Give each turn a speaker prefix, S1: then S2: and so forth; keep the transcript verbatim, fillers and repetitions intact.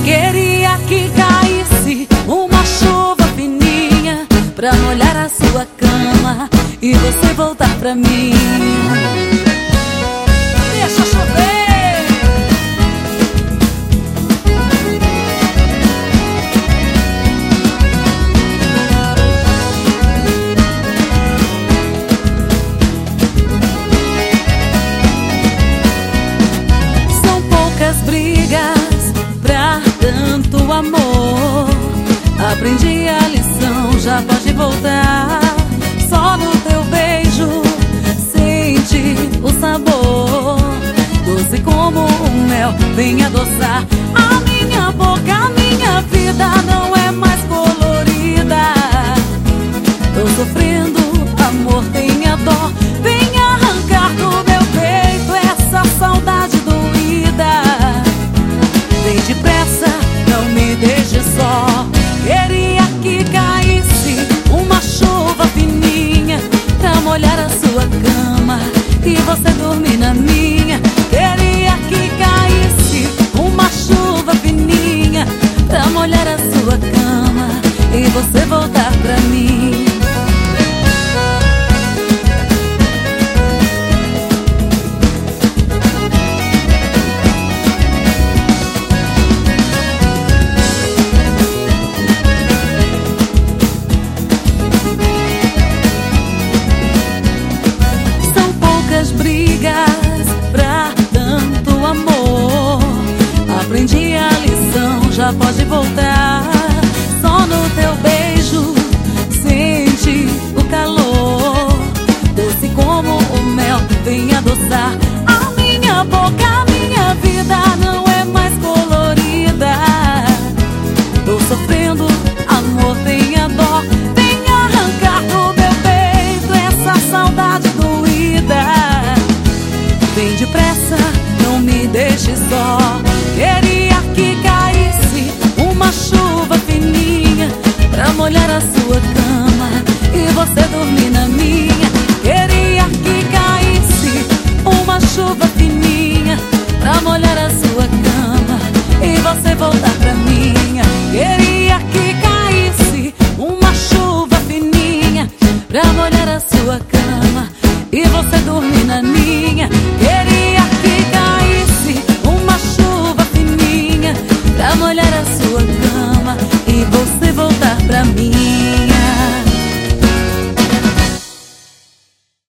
S1: Queria que caísse uma chuva fininha pra molhar a sua cama e você voltar pra mim. Deixa chover. São poucas brigas pra tanto amor. Aprendi a lição, já pode voltar. Só no teu beijo sente o sabor, doce como o mel, vem adoçar a minha boca. A minha vida não é mais colorida. Tô sofrendo, amor, tenha dó. Vem arrancar do meu peito essa saudade doída. Vem depressa, não me deixe só. Queria que caísse uma chuva fininha pra molhar a sua cama e você dormir na minha. Queria que caísse uma chuva fininha pra molhar a sua cama e você voltar pra mim. Brigas pra tanto amor. Aprendi a lição, já pode voltar. Só no teu beijo sente o calor, doce como o mel, vem adoçar a minha boca. A minha vida não é mais colorida. Tô sofrendo, amor, tenha dó. Vem arrancar do meu peito essa saudade doída. Vem depressa, não me deixe só. Queria que caísse uma chuva fininha pra molhar a sua cama e você dormir na minha. Queria que caísse uma chuva fininha pra molhar a sua cama e você voltar pra minha. Queria que caísse uma chuva fininha pra molhar a sua cama e você dormir na minha. Queria que caísse uma chuva fininha pra molhar a sua